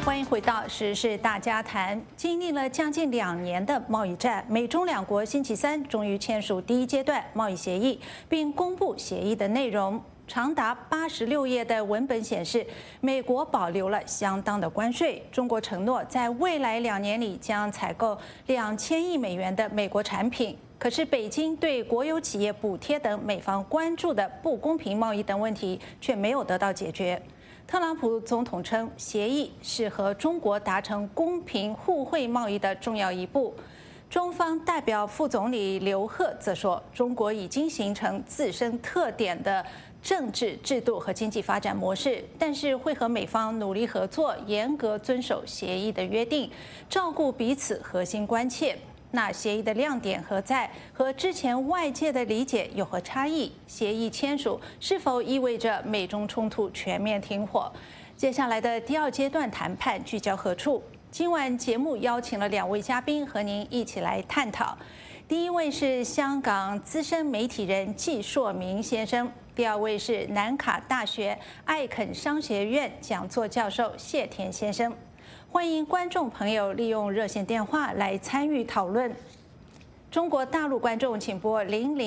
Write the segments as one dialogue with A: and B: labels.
A: 欢迎回到时事大家谈。经历了将近2年的贸易战，美中两国星期三终于签署第一阶段贸易协议，并公布协议的内容。长达86页的文本显示，美国保留了相当的关税。中国承诺在未来2年里将采购2000亿美元的美国产品。可是，北京对国有企业补贴等美方关注的不公平贸易等问题却没有得到解决。特朗普总统称，协议是和中国达成公平互惠贸易的重要一步。中方代表副总理刘鹤则说，中国已经形成自身特点的政治制度和经济发展模式，但是会和美方努力合作，严格遵守协议的约定，照顾彼此核心关切。那协议的亮点何在？和之前外界的理解有何差异？协议签署是否意味着美中冲突全面停火？接下来的第2阶段谈判聚焦何处？今晚节目邀请了2位嘉宾和您一起来探讨。第一位是香港资深媒体人纪硕明先生，第2位是南卡大学艾肯商学院讲座教授谢田先生。欢迎观众朋友利用热线电话来参与讨论。中国大陆观众请拨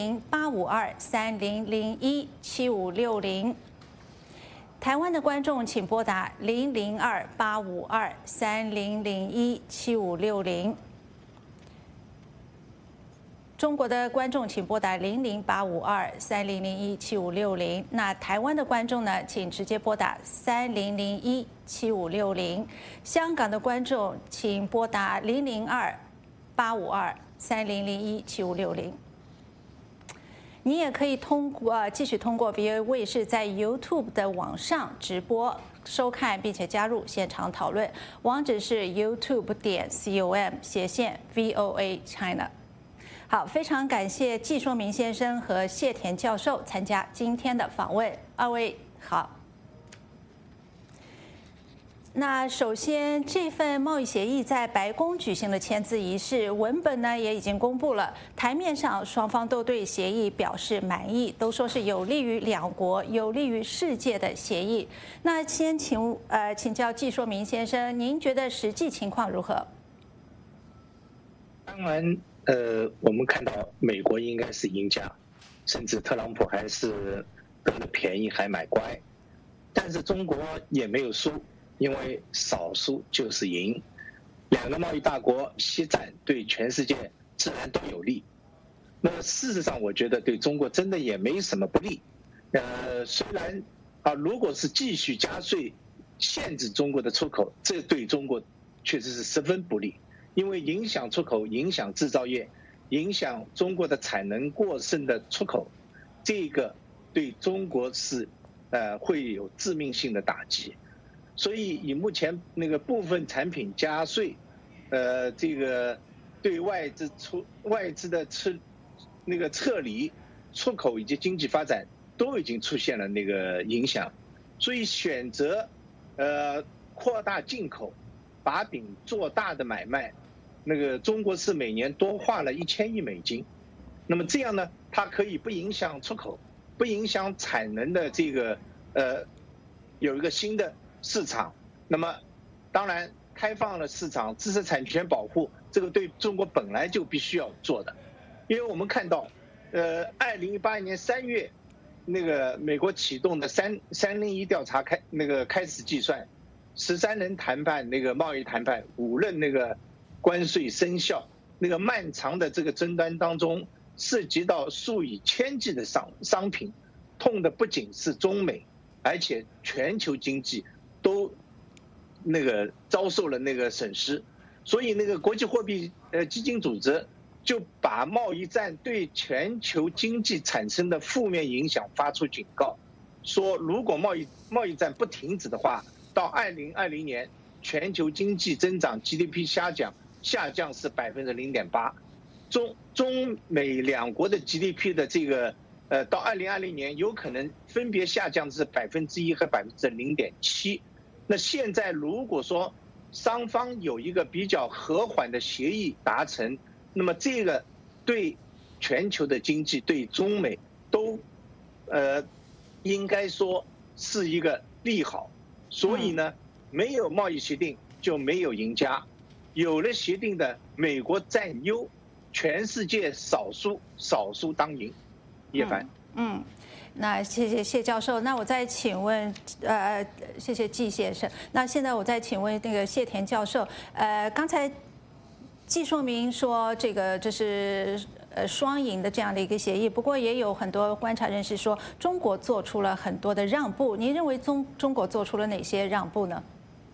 A: 00-852-3001-7560，台湾的观众请拨打002-852-3001-7560。中国的观众请拨打00852-3001-7560，那台湾的观众呢，请直接拨打3001-7560。香港的观众请拨打002-852-3001-7560。你也可以继续通过 VOA 卫视在 YouTube 的网上直播收看，并且加入现场讨论，网址是 youtube.com/VOA China。好，非常感谢纪硕明先生和谢田教授参加今天的访问。2位好。那首先，这份贸易协议在白宫举行了签字仪式，文本呢也已经公布了。台面上双方都对协议表示满意，都说是有利于两国、有利于世界的协议。那先请教纪硕明先生，您觉得实际情况如何？
B: 当然。我们看到美国应该是赢家，甚至特朗普还是得了便宜还买乖，但是中国也没有输，因为少输就是赢。2个贸易大国西战对全世界自然都有利。那么事实上，我觉得对中国真的也没什么不利。虽然如果是继续加税限制中国的出口，这对中国确实是十分不利。因为影响出口，影响制造业，影响中国的产能过剩的出口，这个对中国是会有致命性的打击。所以以目前那个部分产品加税，这个对外资的撤离、出口以及经济发展都已经出现了那个影响。所以选择扩大进口，把饼做大的买卖。那个中国是每年多花了1000亿美金，那么这样呢，它可以不影响出口，不影响产能的这个有一个新的市场。那么当然开放了市场，知识产权保护，这个对中国本来就必须要做的。因为我们看到2018年3月那个美国启动的301调查开始计算，13轮谈判那个贸易谈判，5轮那个关税生效，那个漫长的这个争端当中，涉及到数以千计的商品，痛的不仅是中美，而且全球经济都那个遭受了那个损失。所以那个国际货币基金组织就把贸易战对全球经济产生的负面影响发出警告，说如果贸易战不停止的话，到2020年全球经济增长 GDP 下降是0.8%，中美2国的 GDP 的这个到2020年有可能分别下降是1%和0.7%。那现在如果说双方有一个比较和缓的协议达成，那么这个对全球的经济、对中美都应该说是一个利好。所以呢， 没有贸易协定就没有赢家，有了协定的美国占优，全世界少数当赢。叶凡，
A: 那谢谢谢教授。那我再请问，谢谢季先生。那现在我再请问那个谢田教授，刚才季说明说这是双赢的这样的一个协议，不过也有很多观察人士说中国做出了很多的让步。您认为中国做出了哪些让步呢？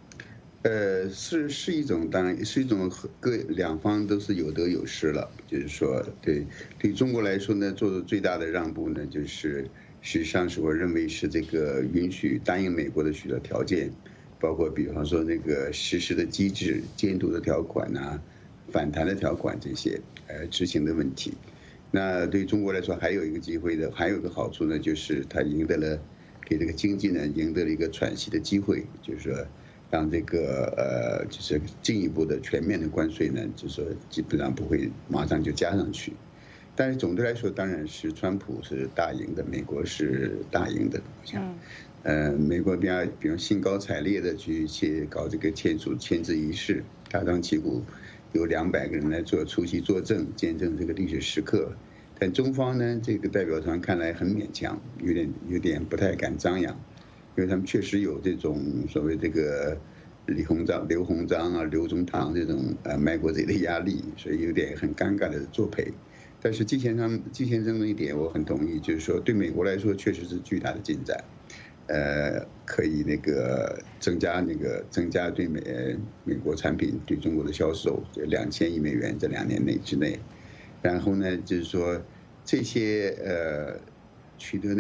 C: 是一种，当然是一种两方都是有得有失了。就是说，对中国来说呢，做的最大的让步呢，就是实际上是我认为是这个允许答应美国的许多条件，包括比方说那个实施的机制、监督的条款啊、反弹的条款这些，执行的问题。那对中国来说，还有一个机会的，还有一个好处呢，就是它赢得了给这个经济呢赢得了一个喘息的机会，就是说。让这个就是进一步的全面的关税呢，就是说基本上不会马上就加上去，但是总的来说，当然是川普是大赢的，美国是大赢的。我想，美国比如兴高采烈的去搞这个签字仪式，大张旗鼓，有200个人来出席作证，见证这个历史时刻。但中方呢，这个代表团看来很勉强，有点不太敢张扬。因为他们确实有这种所谓这个刘鸿章啊、刘宗棠这种卖国贼的压力，所以有点很尴尬的作配。但是季先生的一点我很同意，就是说对美国来说确实是巨大的进展，可以增加对美国产品对中国的销售，2000亿美元在2年之内。然后呢，就是说这些取得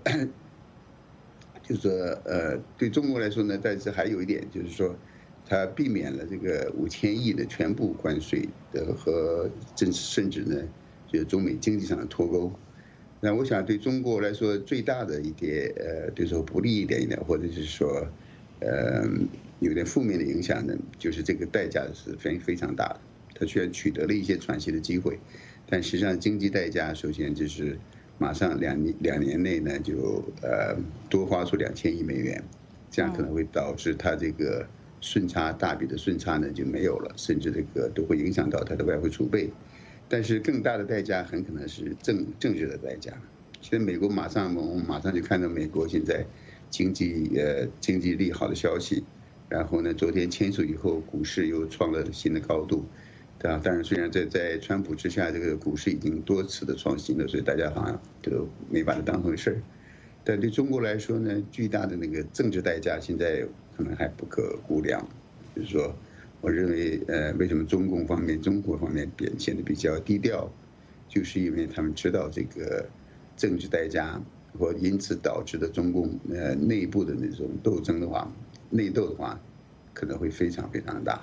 C: 就是说，对中国来说呢，但是还有一点就是说，它避免了这个5000亿的全部关税的和甚至呢，就是中美经济上的脱钩。那我想对中国来说最大的一点，对说不利一点，或者是说，有点负面的影响呢，就是这个代价是非常大的。它虽然取得了一些喘息的机会，但实际上经济代价首先就是。马上两年内呢，就多花出2000亿美元，这样可能会导致它这个大笔的顺差呢就没有了，甚至这个都会影响到它的外汇储备。但是更大的代价很可能是政治的代价。现在我们马上就看到美国现在经济利好的消息，然后呢，昨天签署以后，股市又创了新的高度。当然，虽然在川普之下，这个股市已经多次的创新了，所以大家好像都没把它当回事儿。但对中国来说呢，巨大的那个政治代价现在可能还不可估量。就是说，我认为为什么中国方面表现的比较低调，就是因为他们知道这个政治代价，或因此导致的中共内部的那种内斗的话，可能会非常大。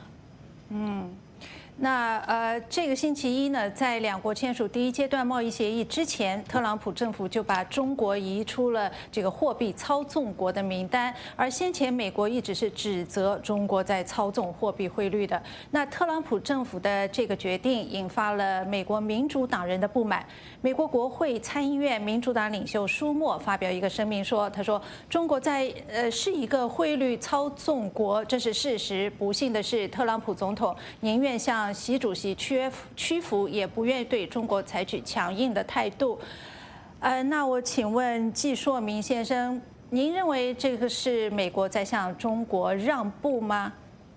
A: 那这个星期一呢，在两国签署第1阶段贸易协议之前，特朗普政府就把中国移出了这个货币操纵国的名单。而先前美国一直是指责中国在操纵货币汇率的。那特朗普政府的这个决定引发了美国民主党人的不满。美国国会参议院民主党领袖舒默发表一个声明说：“他说中国是一个汇率操纵国，这是事实。不幸的是，特朗普总统宁愿向习主席屈服，也不愿意对中国采取强硬的态度。”那我请问季硕明先生，您认为这个是美国在向中国让步吗？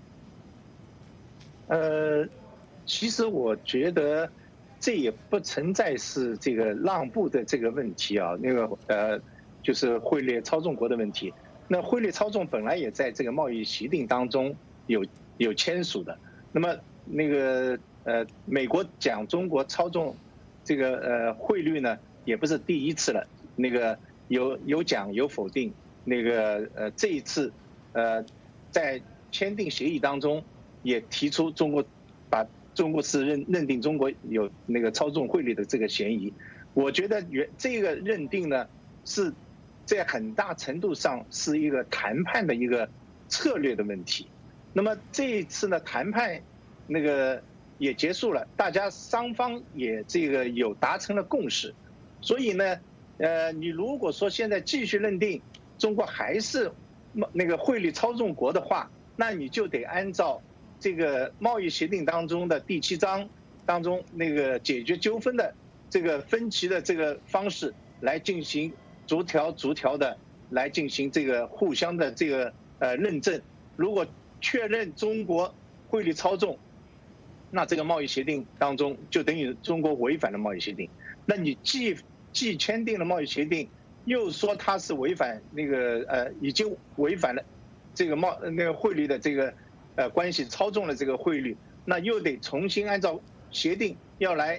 B: 其实我觉得这也不存在是这个让步的这个问题啊，就是汇率操纵国的问题。那汇率操纵本来也在这个贸易协定当中有签署的。那么美国讲中国操纵这个汇率呢，也不是第一次了。有讲有否定。这一次在签订协议当中也提出把中国是认定中国有操纵汇率的这个嫌疑。我觉得这个认定呢，是在很大程度上是一个谈判的一个策略的问题。那么这一次呢，谈判也结束了，大家双方也有达成了共识。所以呢，你如果说现在继续认定中国还是汇率操纵国的话， 那你就得按照这个贸易协定当中的第7章当中那个解决纠纷的这个分歧的这个方式来进行逐条的来进行这个互相的这个认证。如果确认中国汇率操纵，那这个贸易协定当中就等于中国违反了贸易协定。那你既签订了贸易协定，又说它是违反那个已经违反了这个那个汇率的这个关系，操纵了这个汇率，那又得重新按照协定要来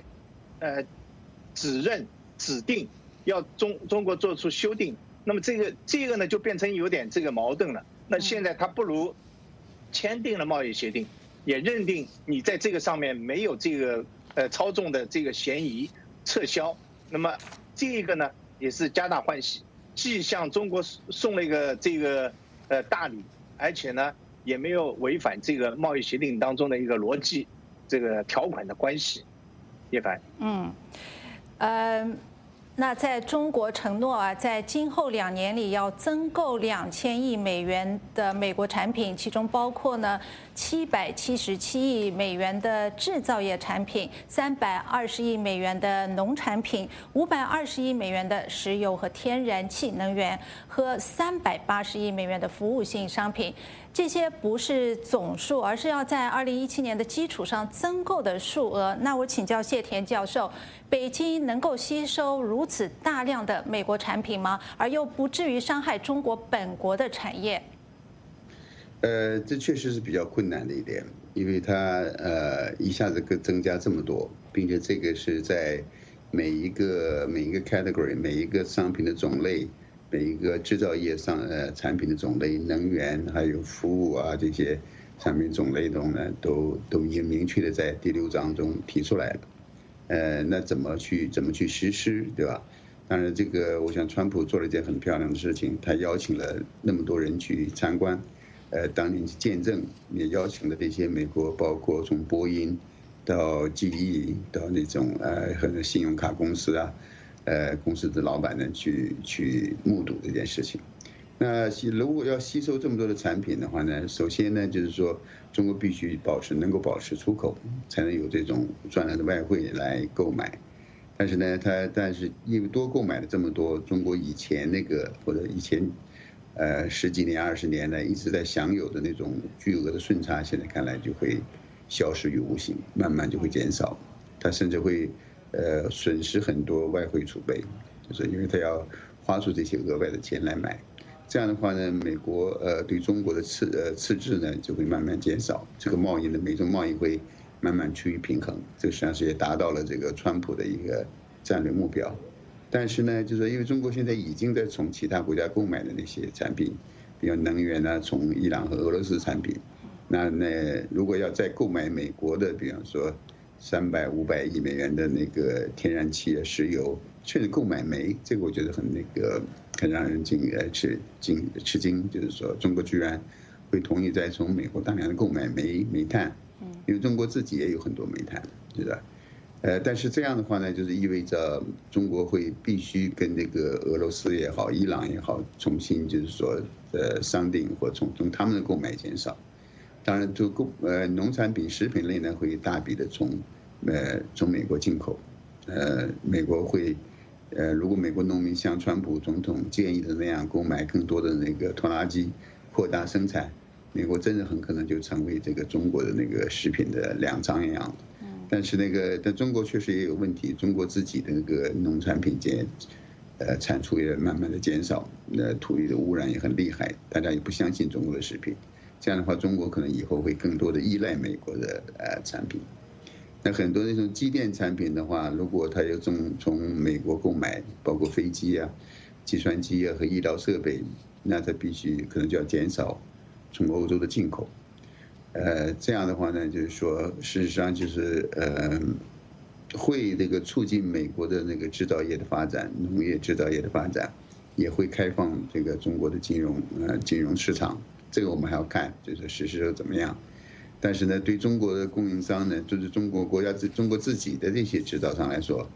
B: 指定要中国做出修订。那么这个呢就变成有点这个矛盾了。那现在他不如签订了贸易协定，也认定你在这个上面没有这个操纵的这个嫌疑，撤销。那么这个呢也是皆大欢喜，既向中国送了一个这个大礼，而且呢也没有违反这个贸易协定当中的一个逻辑，这个条款的关系。叶凡，
A: 那在中国承诺啊，在今后2年里要增购2000亿美元的美国产品，其中包括呢777亿美元的制造业产品，320亿美元的农产品，520亿美元的石油和天然气能源，和380亿美元的服务性商品。这些不是总数，而是要在2017年的基础上增购的数额。那我请教谢田教授，北京能够吸收如此大量的美国产品吗？而又不至于伤害中国本国的产业？
C: 这确实是比较困难的一点，因为它一下子增加这么多，并且这个是在每一个 category 每一个商品的种类。每一个制造业产品的种类、能源还有服务啊这些产品种类中呢，都已经明确的在第6章中提出来了。那怎么去实施，对吧？当然，这个我想川普做了一件很漂亮的事情，他邀请了那么多人去参观，当年去见证，也邀请了这些美国，包括从波音到 GE 到那种很多信用卡公司啊。公司的老板呢去目睹这件事情。那如果要吸收这么多的产品的话呢，首先呢就是说，中国必须能够保持出口，才能有这种赚来的外汇来购买。但是呢，但是因为多购买了这么多，中国以前或者以前10几年、20年呢一直在享有的那种巨额的顺差，现在看来就会消失于无形，慢慢就会减少。它甚至会损失很多外汇储备，就是因为他要花出这些额外的钱来买。这样的话呢，美国对中国的赤字呢就会慢慢减少，这个美中贸易会慢慢趋于平衡。这实际上是也达到了这个川普的一个战略目标。但是呢，就是因为中国现在已经在从其他国家购买的那些产品，比如能源呢，从伊朗和俄罗斯产品，那如果要再购买美国的，比方说300、500亿美元的那个天然气、石油，甚至购买煤，这个我觉得很让人吃惊，就是说中国居然会同意再从美国大量的购买煤炭，因为中国自己也有很多煤炭，对吧？但是这样的话呢，就是意味着中国会必须跟这个俄罗斯也好、伊朗也好，重新就是说商定或从他们的购买减少。当然，农产品、食品类呢会大笔的从美国进口。美国会如果美国农民像川普总统建议的那样购买更多的那个拖拉机，扩大生产，美国真的很可能就成为这个中国的那个食品的粮仓一样。但是但中国确实也有问题，中国自己的那个农产品产出也慢慢的减少，土地的污染也很厉害，大家也不相信中国的食品。这样的话，中国可能以后会更多的依赖美国的产品。那很多那种机电产品的话，如果它要从美国购买，包括飞机啊、计算机啊和医疗设备，那它必须可能就要减少从欧洲的进口。这样的话呢，就是说，事实上就是会这个促进美国的那个制造业的发展，农业制造业的发展，也会开放这个中国的金融市场。这个我们还要看，就是实施怎么样。但是呢，对中国的供应商呢，就是中国自己的这些制造商来说，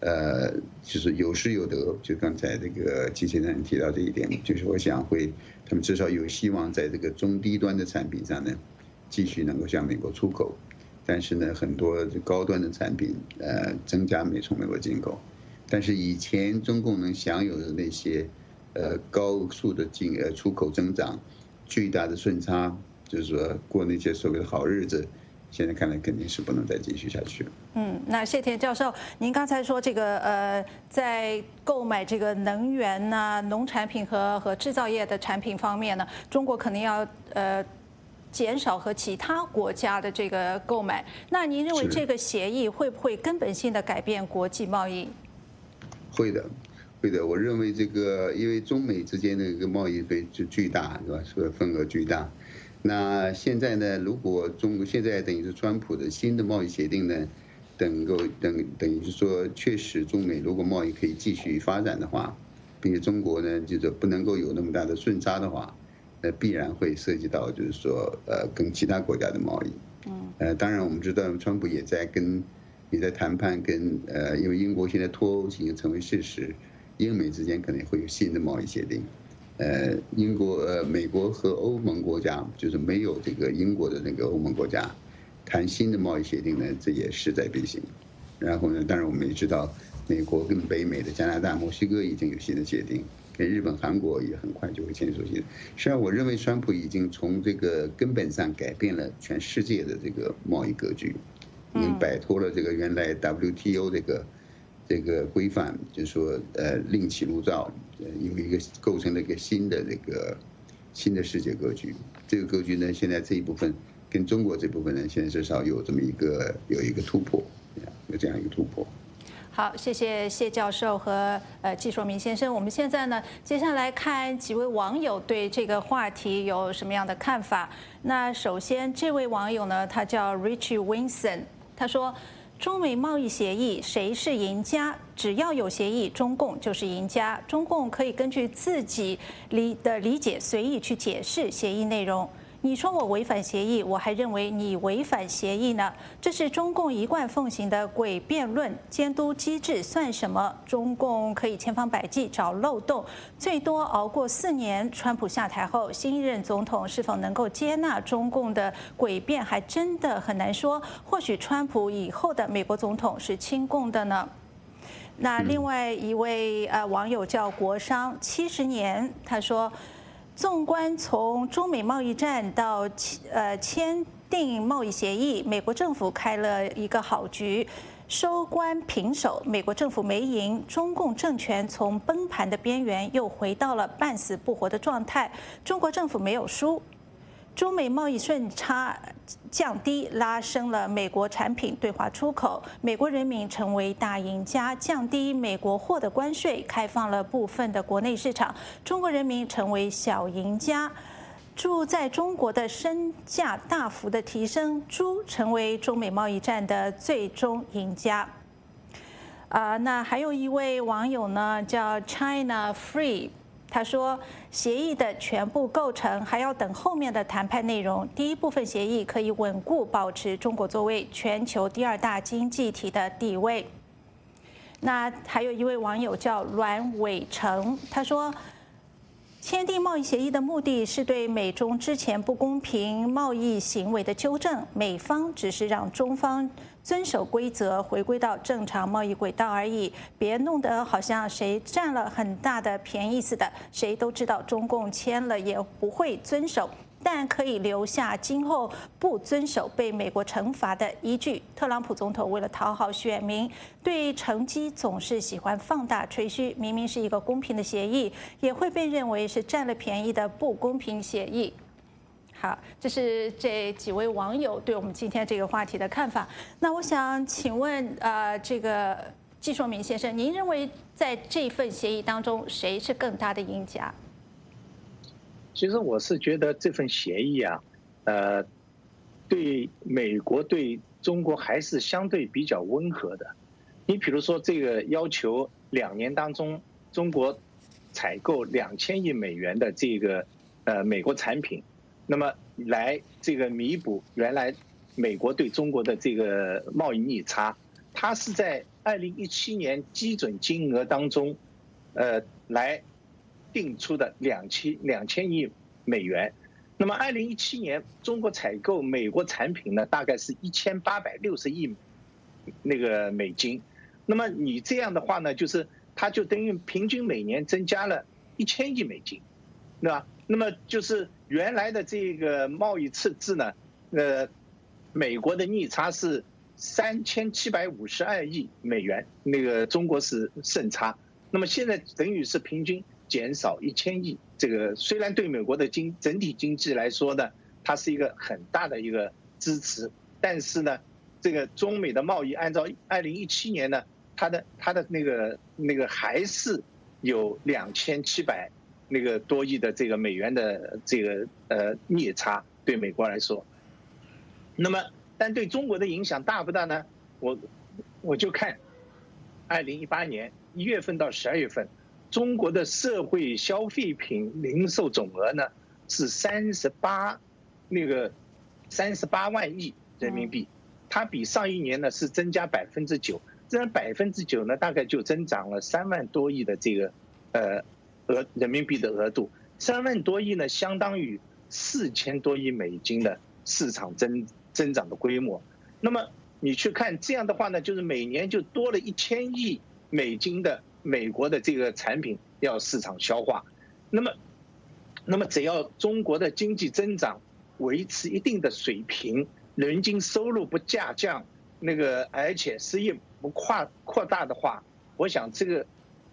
C: 就是有失有得。就刚才这个季先生提到这一点，就是我想他们至少有希望在这个中低端的产品上呢，继续能够向美国出口。但是呢，很多高端的产品，增加从美国进口。但是以前中共能享有的那些，高速的出口增长，巨大的顺差，就是说过那些所谓的好日子，现在看来肯定是不能再继续下去了。
A: 那谢田教授，您刚才说这个在购买这个能源呐、农产品和制造业的产品方面呢，中国肯定要减少和其他国家的这个购买。那您认为这个协议会不会根本性的改变国际贸易？
C: 会的。我认为这个，因为中美之间的一个贸易就巨大，是吧？说份额巨大。那现在呢，如果中国现在等于是川普的新的贸易协定呢，等于是说，确实中美如果贸易可以继续发展的话，并且中国呢就是不能够有那么大的顺差的话，那必然会涉及到就是说跟其他国家的贸易。当然我们知道川普也在谈判因为英国现在脱欧已经成为事实，英美之间可能会有新的贸易协定。美国和欧盟国家就是没有这个英国的那个欧盟国家谈新的贸易协定呢，这也势在必行。然后呢，当然我们也知道，美国跟北美的加拿大、墨西哥已经有新的协定，跟日本、韩国也很快就会签署新的。实际上，我认为川普已经从这个根本上改变了全世界的这个贸易格局，已经摆脱了这个原来 WTO 这个规范，就是说另起炉灶，有一个构成了一个新的世界格局。这个格局呢，现在这一部分跟中国这部分呢，现在至少有一个突破，有这样一个突破。
A: 好，谢谢谢教授和季硕明先生。我们现在呢，接下来看几位网友对这个话题有什么样的看法。那首先这位网友呢，他叫 Richie Winson， 他说，中美贸易协议谁是赢家？只要有协议，中共就是赢家。中共可以根据自己的理解随意去解释协议内容。你说我违反协议，我还认为你违反协议呢。这是中共一贯奉行的诡辩论，监督机制算什么？中共可以千方百计找漏洞，最多熬过4年。川普下台后，新一任总统是否能够接纳中共的诡辩，还真的很难说。或许川普以后的美国总统是亲共的呢。那另外一位网友叫国商70年，他说，纵观从中美贸易战到签订贸易协议，美国政府开了一个好局，收官平手，美国政府没赢，中共政权从崩盘的边缘又回到了半死不活的状态，中国政府没有输。中美贸易顺差降低，拉升了美国产品对华出口，美国人民成为大赢家。降低美国货的关税，开放了部分的国内市场，中国人民成为小赢家。住在中国的身价大幅的提升，猪成为中美贸易战的最终赢家。那还有一位网友呢，叫 China Free。他说，协议的全部构成还要等后面的谈判内容。第一部分协议可以稳固保持中国作为全球第2大经济体的地位。那还有一位网友叫阮伟成，他说，签订贸易协议的目的是对美中之前不公平贸易行为的纠正，美方只是让中方遵守规则，回归到正常贸易轨道而已，别弄得好像谁占了很大的便宜似的。谁都知道中共签了也不会遵守，但可以留下今后不遵守被美国惩罚的依据。特朗普总统为了讨好选民，对成绩总是喜欢放大吹嘘，明明是一个公平的协议，也会被认为是占了便宜的不公平协议。好，这是这几位网友对我们今天这个话题的看法。那我想请问，这个季硕明先生，您认为在这份协议当中，谁是更大的赢家？
B: 其实我是觉得这份协议啊，对美国对中国还是相对比较温和的。你比如说这个要求2年当中中国采购2000亿美元的这个美国产品。那么来这个弥补原来美国对中国的这个贸易逆差， 它是在2017年基准金额当中，来定出的2000亿美元。那么2017年中国采购美国产品呢，大概是1860亿那个美金。那么你这样的话呢，就是它就等于平均每年增加了1000亿美金，对吧？那么就是原来的这个贸易赤字呢，美国的逆差是3752亿美元，那个中国是顺差。那么现在等于是平均减少1000亿，这个虽然对美国的整体经济来说呢，它是一个很大的一个支持，但是呢，这个中美的贸易按照2017年呢，它的那个还是有2700多亿的这个美元的这个逆差，对美国来说。那么，但对中国的影响大不大呢？我就看2018年1月份到12月份，中国的社会消费品零售总额呢是38万亿人民币，它比上一年呢是增加9%，这9%呢大概就增长了3万多亿的这个人民币的额度，3万多亿呢相当于4000多亿美金的市场增长的规模。那么你去看这样的话呢，就是每年就多了1000亿美金的美国的这个产品要市场消化。那么只要中国的经济增长维持一定的水平，人均收入不下降，而且失业不扩大的话，我想这个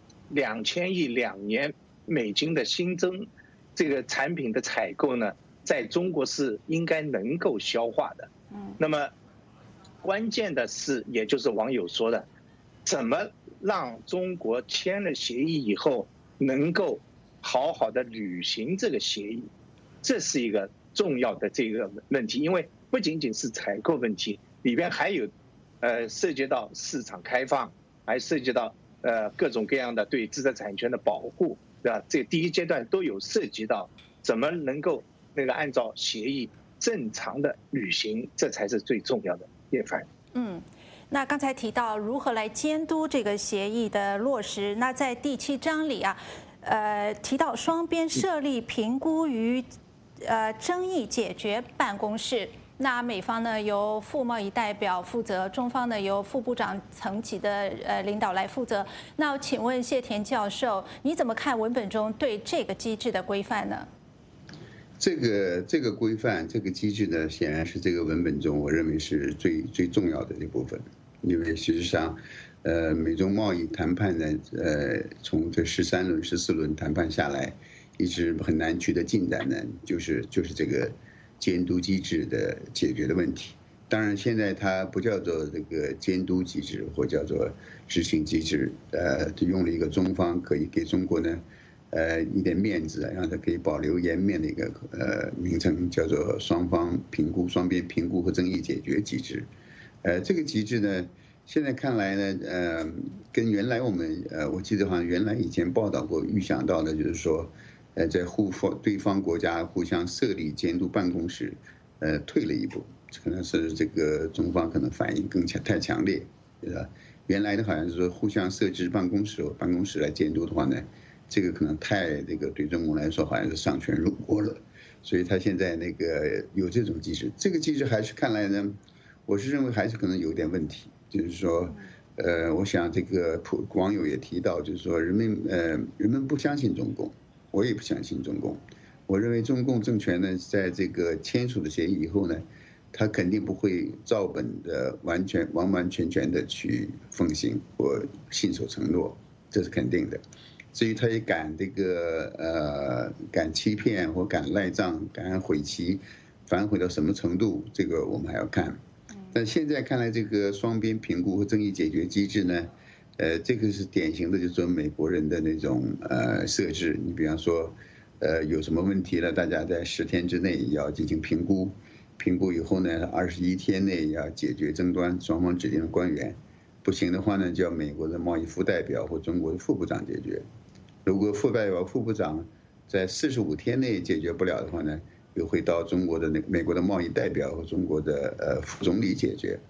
B: 2000亿2年美金的新增这个产品的采购呢，在中国是应该能够消化的。那么关键的是，也就是网友说的，怎么让中国签了协议以后能够好好的履行这个协议，这是一个重要的这个问题。因为不仅仅是采购问题，里边还有涉及到市场开放，还涉及到各种各样的对知识产权的保护，对吧？这第一阶段都有涉及到怎么能够按照协议正常的履行，这才是最重要的。叶凡，
A: 那刚才提到如何来监督这个协议的落实，那在第7章里啊，提到双边设立评估与争议解决办公室。那美方呢由副贸易代表负责，中方呢由副部长层级的领导来负责。那请问谢田教授，你怎么看文本中对这个机制的规范呢？
C: 这个规范，这个机制呢，显然是这个文本中我认为是最重要的一部分，因为事实上，美中贸易谈判呢，从这13轮、14轮谈判下来，一直很难取得进展呢，就是这个监督机制的解决的问题。当然，现在它不叫做这个监督机制，或叫做执行机制，就用了一个中方可以给中国呢。一点面子，让它可以保留颜面的一个名称，叫做双边评估和争议解决机制。这个机制呢，现在看来呢，跟原来我记得好像原来以前报道过，预想到的就是说，在对方国家互相设立监督办公室，退了一步，可能是这个中方可能反应太强烈，对吧？原来的好像是说互相设置办公室来监督的话呢。这个可能太对中国来说好像是上权辱国了，所以他现在有这种机制，这个机制还是看来呢，我是认为还是可能有点问题，就是说，我想这个网友也提到，就是说人们不相信中共，我也不相信中共，我认为中共政权呢，在这个签署了协议以后呢，他肯定不会照本的完全的去奉行或信守承诺，这是肯定的。至于他也敢敢欺骗或敢赖账、敢悔期，反悔到什么程度，这个我们还要看。但现在看来，这个双边评估和争议解决机制呢，这个是典型的，就是说美国人的那种设置。你比方说，有什么问题了，大家在10天之内要进行评估，评估以后呢，21天内要解决争端，双方指定的官员。不行的话呢，就要美国的贸易副代表或中国的副部长解决。如果副代表、副部长在45天内解决不了的话呢，又会到美国的贸易代表和中国的副总理解决。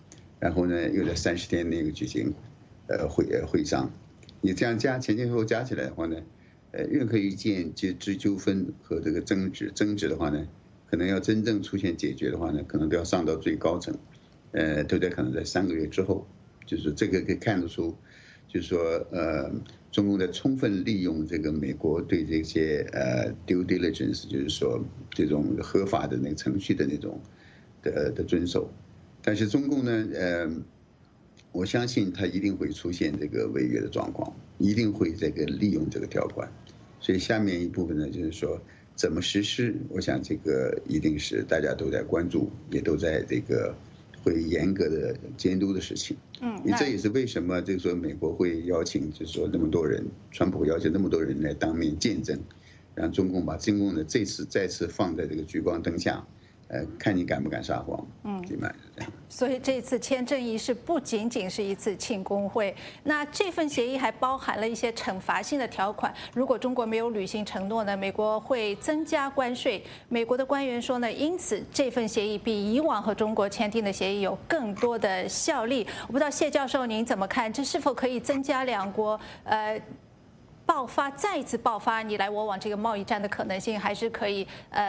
C: 然后呢又在30天内举行会商。你这样前前后后加起来的话呢，任何一件纠纷和这个争执的话呢，可能要真正出现解决的话呢，可能都要上到最高层，都得可能在3个月之后。就是这个可以看得出，就是说中共在充分利用这个美国对这些due diligence， 就是说这种合法的那个程序的那种的遵守。但是中共呢，我相信它一定会出现这个违约的状况，一定会这个利用这个条款。所以下面一部分呢，就是说怎么实施，我想这个一定是大家都在关注，也都在这个会严格的监督的事情。这也是为什么就是说美国会邀请，就是说那么多人，川普会邀请那么多人来当面见证，让中共把中共的这次再次放在这个聚光灯下，看你敢不敢撒谎。基本上是这样。
A: 所以这次签证仪式不仅仅是一次庆功会，那这份协议还包含了一些惩罚性的条款。如果中国没有履行承诺呢，美国会增加关税。美国的官员说呢，因此这份协议比以往和中国签订的协议有更多的效力。我不知道谢教授您怎么看？这是否可以增加两国再一次爆发你来我往这个贸易战的可能性，还是可以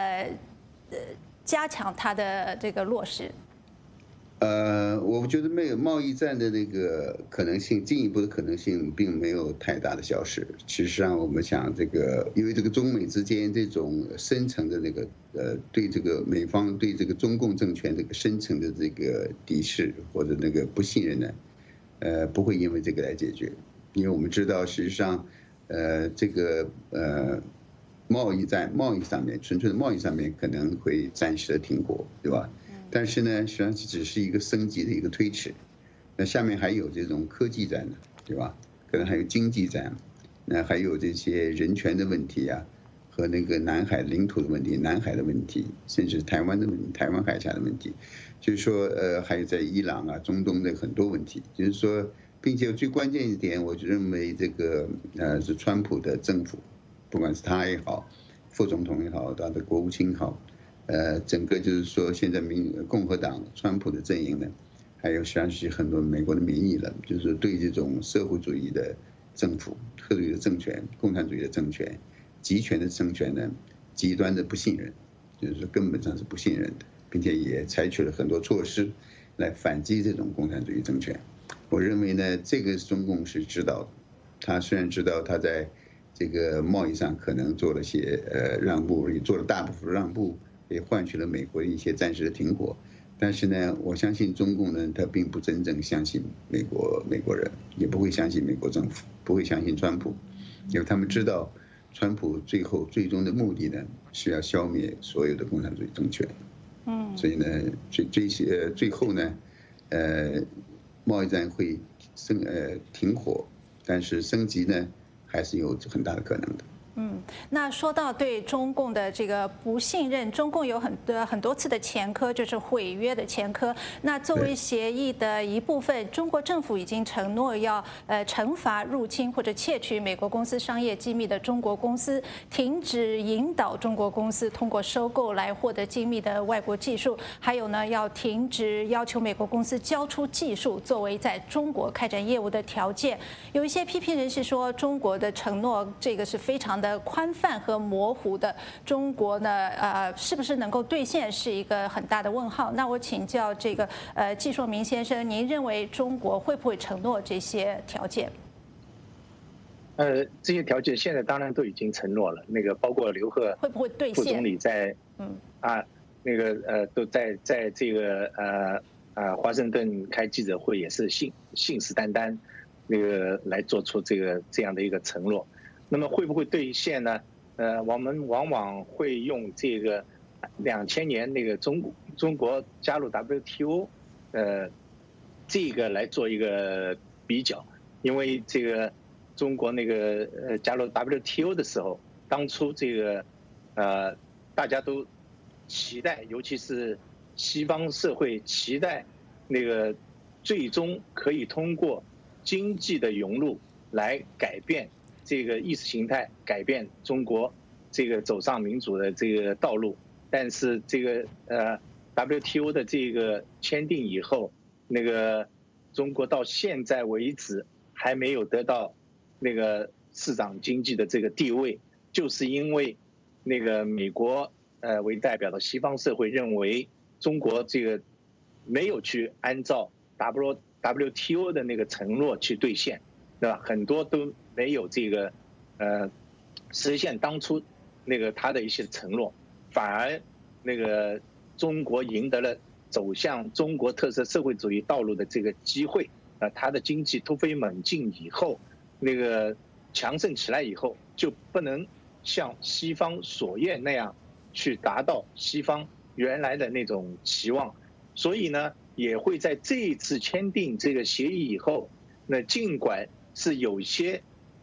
A: 加强它的这个落实？
C: 我觉得没有贸易战的那个可能性，进一步的可能性并没有太大的消失。其实上，我们想这个，因为这个中美之间这种深层的那个对这个美方对这个中共政权这个深层的这个敌视或者那个不信任呢，不会因为这个来解决。因为我们知道，事实上，这个贸易上面，纯粹的贸易上面可能会暂时的停火，对吧？但是呢，实际上只是一个升级的一个推迟。那下面还有这种科技战的，对吧？可能还有经济战，那还有这些人权的问题啊，和那个南海领土的问题、南海的问题，甚至台湾的问题、台湾海峡的问题。就是说，还有在伊朗啊、中东的很多问题。就是说，并且最关键一点，我就认为这个是川普的政府，不管是他也好，副总统也好，他的国务卿也好。整个就是说，现在共和党川普的阵营呢，还有实际上是很多美国的民意了，就是对这种社会主义的政府、特主义的政权、共产主义的政权、集权的政权呢，极端的不信任，就是说根本上是不信任的，并且也采取了很多措施来反击这种共产主义政权。我认为呢，这个中共是知道的，他虽然知道他在这个贸易上可能做了些让步，也做了大部分让步。也换取了美国的一些暂时的停火，但是呢，我相信中共呢，他并不真正相信美国人，也不会相信美国政府，不会相信川普，因为他们知道，川普最终的目的呢，是要消灭所有的共产主义政权。所以呢，最后呢，贸易战会停火，但是升级呢，还是有很大的可能的。
A: 那说到对中共的这个不信任，中共有很多次的前科，就是毁约的前科。那作为协议的一部分，中国政府已经承诺要惩罚入侵或者窃取美国公司商业机密的中国公司，停止引导中国公司通过收购来获得精密的外国技术，还有呢要停止要求美国公司交出技术作为在中国开展业务的条件。有一些批评人士说，中国的承诺这个是非常的宽泛和模糊的，中国呢是不是能够兑现是一个很大的问号。那我请教这个季硕明先生，您认为中国会不会承诺这些条件？
B: 这些条件现在当然都已经承诺了，那个包括刘鹤
A: 会不会兑现？
B: 副总理在都在这个华盛顿开记者会也是信誓旦旦那个来做出这样的一个承诺。那么会不会兑现呢？我们往往会用这个2000年那个中国加入 WTO， 这个来做一个比较，因为这个中国那个加入 WTO 的时候，当初这个大家都期待，尤其是西方社会期待那个最终可以通过经济的融入来改变这个意识形态，改变中国这个走上民主的这个道路。但是这个WTO 的这个签订以后， 那个中国到现在为止还没有得到那个市场经济的这个地位，就是因为那个美国为代表的西方社会认为中国这个没有去按照 WTO 的那个承诺去兑现，对吧？很多都没有这个实现当初那个他的一些承诺，反而那个中国赢得了走向中国特色社会主义道路的这个机会，它的经济突飞猛进以后，那个强盛起来以后，就不能像西方所愿那样去达到西方原来的那种期望，所以呢，也会在这一次签订这个协议以后，那尽管是有些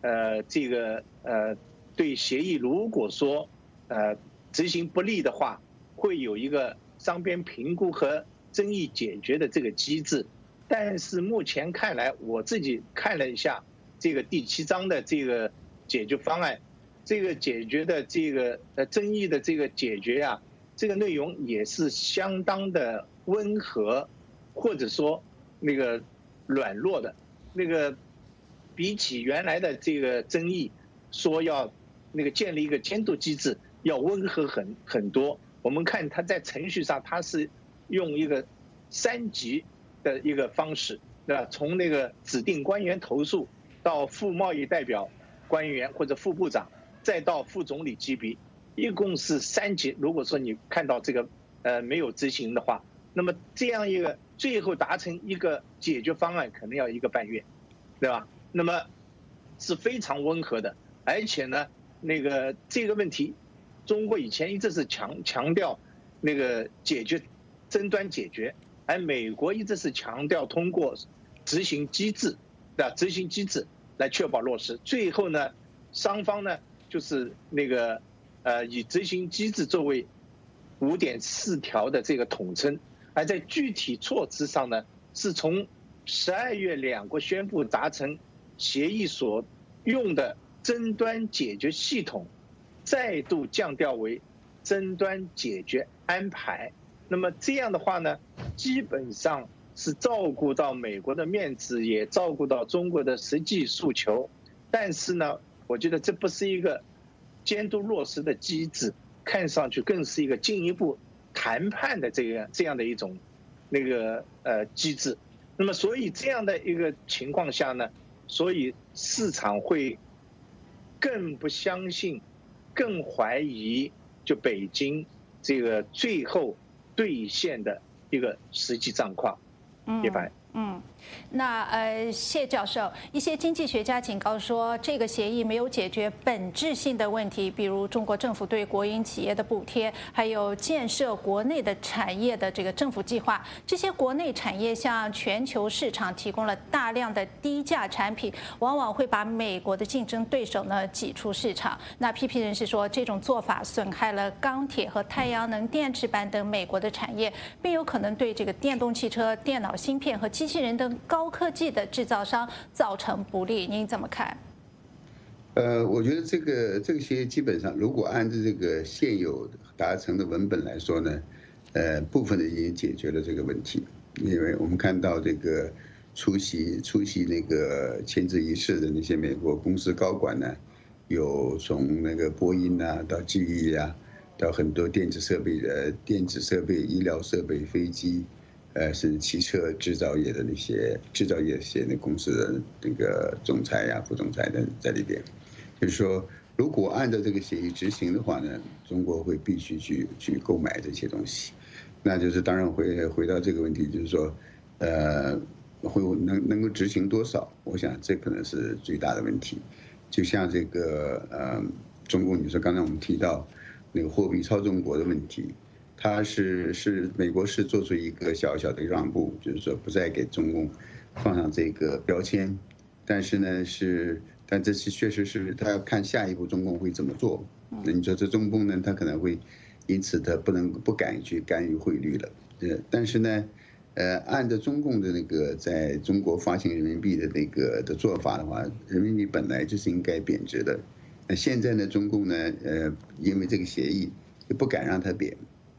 B: 对协议如果说执行不力的话，会有一个双边评估和争议解决的这个机制，但是目前看来，我自己看了一下这个第7章的这个解决方案，这个解决的这个争议的这个解决啊，这个内容也是相当的温和，或者说那个软弱的，那个比起原来的这个争议，说要那个建立一个监督机制，要温和很多。我们看它在程序上，它是用一个3级的一个方式，对吧？从那个指定官员投诉到副贸易代表官员或者副部长，再到副总理级别，一共是3级。如果说你看到这个没有执行的话，那么这样一个最后达成一个解决方案，可能要1个半月，对吧？那么是非常温和的，而且呢，那个这个问题，中国以前一直是强调那个争端解决，而美国一直是强调通过执行机制来确保落实。最后呢，双方呢就是那个以执行机制作为5.4条的这个统称，而在具体措辞上呢，是从12月2国宣布达成协议所用的争端解决系统，再度降调为争端解决安排。那么这样的话呢，基本上是照顾到美国的面子，也照顾到中国的实际诉求。但是呢，我觉得这不是一个监督落实的机制，看上去更是一个进一步谈判的这样的一种那个机制。那么所以这样的一个情况下呢，所以市场会更不相信，更怀疑就北京这个最后兑现的一个实际状况。叶凡。
A: 那谢教授，一些经济学家警告说，这个协议没有解决本质性的问题，比如中国政府对国营企业的补贴，还有建设国内的产业的这个政府计划。这些国内产业向全球市场提供了大量的低价产品，往往会把美国的竞争对手呢挤出市场。那批评人士说，这种做法损害了钢铁和太阳能电池板等美国的产业，并有可能对这个电动汽车、电脑芯片和机器人等高科技的制造商造成不利，您怎么看？
C: 我觉得这个协议基本上，如果按照这个现有达成的文本来说呢，部分的已经解决了这个问题，因为我们看到这个出席那个签字仪式的那些美国公司高管呢，有从那个波音啊到 GE 啊，到很多电子设备、医疗设备、飞机。是汽车制造业的那些公司的那个总裁呀、副总裁的在里边，就是说，如果按照这个协议执行的话呢，中国会必须去购买这些东西，那就是当然会回到这个问题，就是说，会能够执行多少？我想这可能是最大的问题。就像这个中共，你说刚才我们提到那个货币操纵国的问题。它是美国是做出一个小小的让步，就是说不再给中共放上这个标签，但是呢但这是确实是他要看下一步中共会怎么做。那你说这中共呢，他可能会因此他不敢去干预汇率了。但是呢，按照中共的那个在中国发行人民币的那个的做法的话，人民币本来就是应该贬值的。那现在呢，中共呢，因为这个协议。不敢让它贬，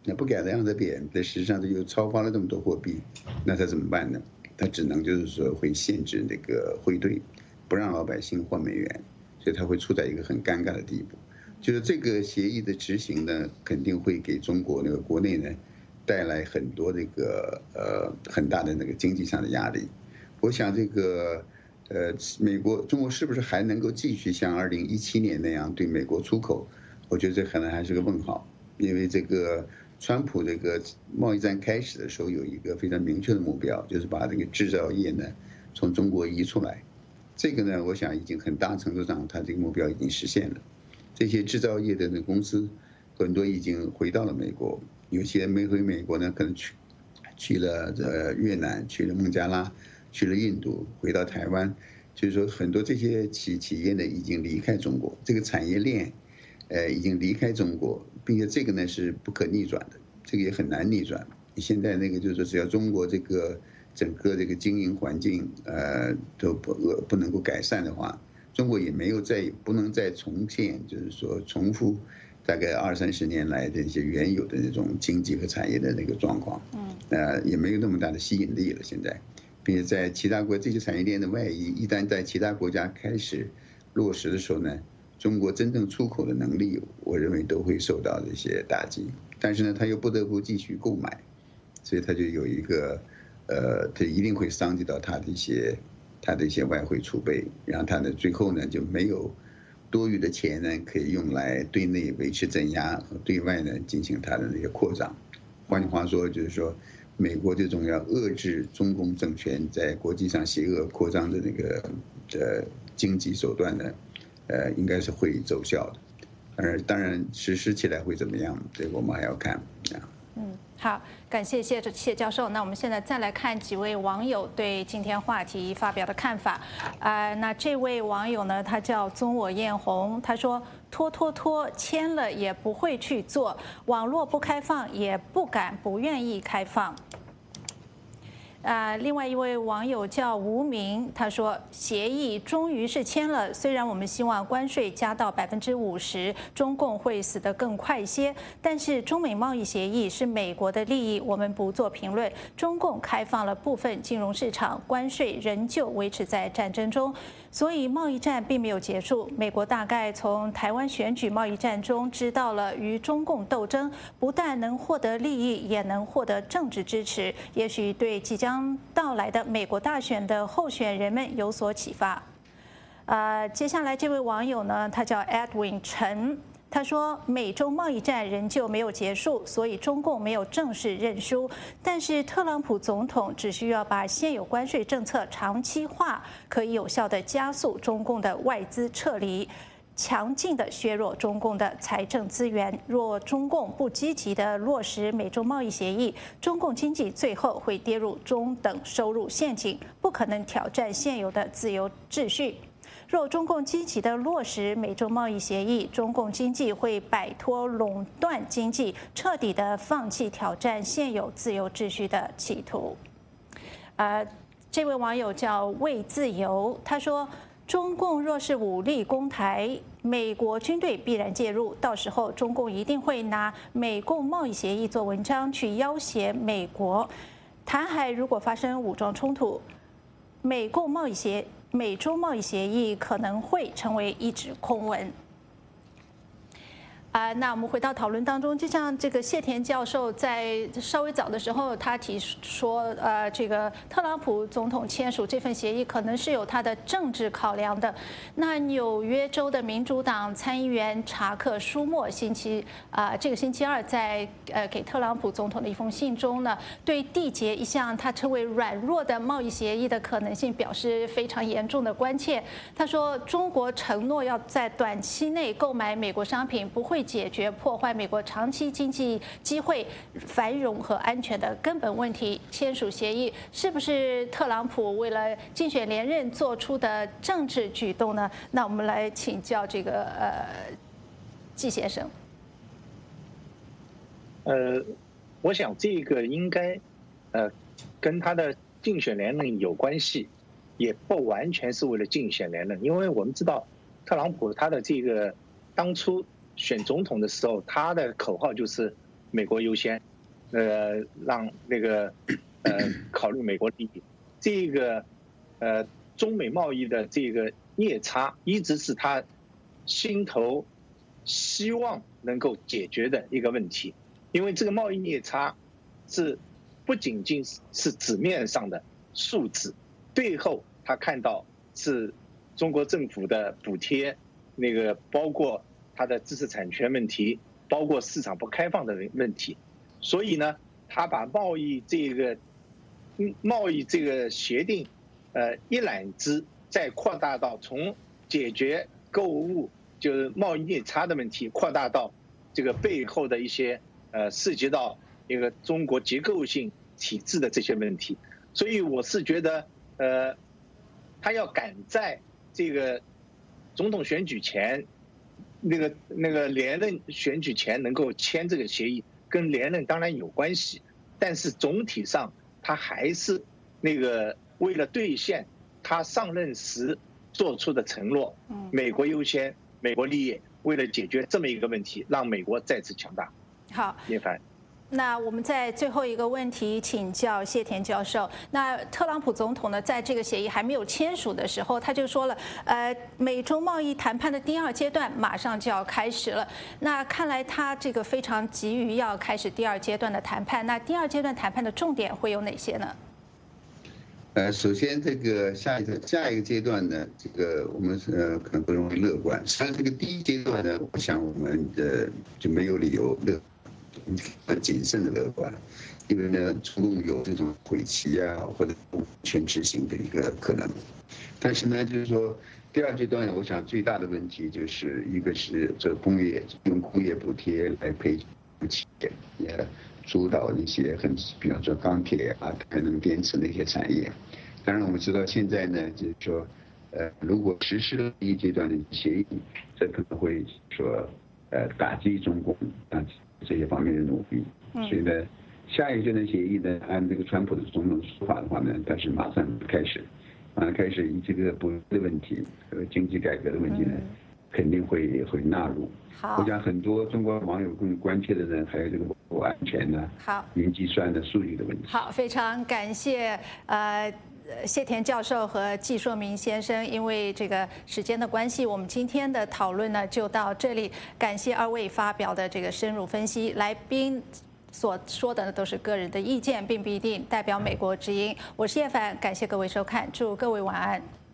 C: 那不改让它贬，但实际上它又超发了这么多货币，那他怎么办呢？他只能就是说会限制那个汇兑，不让老百姓换美元，所以他会处在一个很尴尬的地步。就是这个协议的执行呢，肯定会给中国那个国内呢带来很多这个很大的那个经济上的压力。我想这个中国是不是还能够继续像2017年那样对美国出口？我觉得这可能还是个问号，因为这个川普这个贸易战开始的时候有一个非常明确的目标，就是把这个制造业呢从中国移出来。这个呢，我想已经很大程度上他这个目标已经实现了。这些制造业的那公司很多已经回到了美国，有些没回美国呢，可能去了越南，去了孟加拉，去了印度，回到台湾。就是说，很多这些企业呢已经离开中国，这个产业链已经离开中国，并且这个呢是不可逆转的，这个也很难逆转。现在那个就是说，只要中国这个整个这个经营环境都不能够改善的话，中国也不能再重现，就是说重复大概20-30年来的一些原有的那种经济和产业的那个状况，也没有那么大的吸引力了。现在，并且在其他国这些产业链的外移，一旦在其他国家开始落实的时候呢，中国真正出口的能力，我认为都会受到这些打击。但是呢，他又不得不继续购买，所以他就有一个他一定会伤及到他的一些外汇储备，然后他呢最后呢就没有多余的钱呢可以用来对内维持镇压和对外呢进行他的那些扩张。换句话说，就是说美国这种要遏制中共政权在国际上邪恶扩张的那个经济手段呢，应该是会奏效的。当然实施起来会怎么样，这个我们还要看啊。
A: 好，感谢谢教授。那我们现在再来看几位网友对今天话题发表的看法。那这位网友呢，他叫宗我艳红，他说拖，签了也不会去做，网络不开放也不愿意开放。另外一位网友叫无名，他说协议终于是签了，虽然我们希望关税加到50%，中共会死得更快些，但是中美贸易协议是美国的利益，我们不做评论。中共开放了部分金融市场，关税仍旧维持在战争中，所以贸易战并没有结束。美国大概从台湾选举贸易战中知道了，与中共斗争不但能获得利益，也能获得政治支持，也许对即将到来的美国大选的候选人们有所启发。接下来这位网友呢，他叫 Edwin 陈，他说美中贸易战仍旧没有结束，所以中共没有正式认输，但是特朗普总统只需要把现有关税政策长期化，可以有效地加速中共的外资撤离，强劲地削弱中共的财政资源。若中共不积极地落实美中贸易协议，中共经济最后会跌入中等收入陷阱，不可能挑战现有的自由秩序。若中共积极地落实美中贸易协议，中共经济会摆脱垄断经济，彻底地放弃挑战现有自由秩序的企图。这位网友叫为自由，他说中共若是武力攻台，美国军队必然介入，到时候中共一定会拿美共贸易协议做文章，去要挟美国。台海如果发生武装冲突，美中贸易协议可能会成为一纸空文。那我们回到讨论当中，就像这个谢田教授在稍微早的时候，他提说，这个特朗普总统签署这份协议可能是有他的政治考量的。那纽约州的民主党参议员查克·舒默这个星期二在给特朗普总统的一封信中呢，对缔结一项他称为软弱的贸易协议的可能性表示非常严重的关切。他说，中国承诺要在短期内购买美国商品，不会解决破坏美国长期经济机会、繁荣和安全的根本问题。签署协议是不是特朗普为了竞选连任做出的政治举动呢？那我们来请教这个季先生。
B: 我想这个应该跟他的竞选连任有关系，也不完全是为了竞选连任，因为我们知道特朗普他的这个当初选总统的时候，他的口号就是美国优先，让那个考虑美国利益。这个中美贸易的这个逆差，一直是他心头希望能够解决的一个问题，因为这个贸易逆差是不仅仅是纸面上的数字，背后他看到是中国政府的补贴，那个包括它的知识产权问题，包括市场不开放的问题，所以呢，他把贸易这个协定，一揽子再扩大到从解决购物就是贸易逆差的问题，扩大到这个背后的一些涉及到一个中国结构性体制的这些问题，所以我是觉得他要赶在这个总统选举前，那个连任选举前能够签这个协议，跟连任当然有关系，但是总体上他还是那个为了兑现他上任时做出的承诺，美国优先，美国利益，为了解决这么一个问题，让美国再次强大。
A: 好，
B: 叶凡。
A: 那我们在最后一个问题请教谢田教授。那特朗普总统呢，在这个协议还没有签署的时候，他就说了，美中贸易谈判的第2阶段马上就要开始了。那看来他这个非常急于要开始第2阶段的谈判。那第2阶段谈判的重点会有哪些呢？
C: 首先这个下一个阶段呢，这个我们可能不容易乐观。实际上这个第1阶段呢，我想我们就没有理由很谨慎的乐观，因为呢，中共有这种毁棋啊或者全执行的一个可能。但是呢，就是说第2阶段，我想最大的问题就是一个是这用工业补贴来赔企业，也主导一些比方说钢铁啊、太阳能电池那些产业。当然我们知道现在呢，就是说如果实施了第1阶段的协议，这可能会说打击中共这些方面的努力，所以呢，下一个阶段协议呢，按这个川普的总统说法的话呢，但是马上开始以这个补贴的问题和经济改革的问题呢，肯定会纳入。我想很多中国网友更关切的呢，还有这个网络安全呢，云计算的数据的问题。
A: 好，非常感谢谢田教授和季硕明先生，因为这个时间的关系，我们今天的讨论呢就到这里。感谢2位发表的这个深入分析，来宾所说的都是个人的意见，并不一定代表美国之音。我是叶凡，感谢各位收看，祝各位晚安。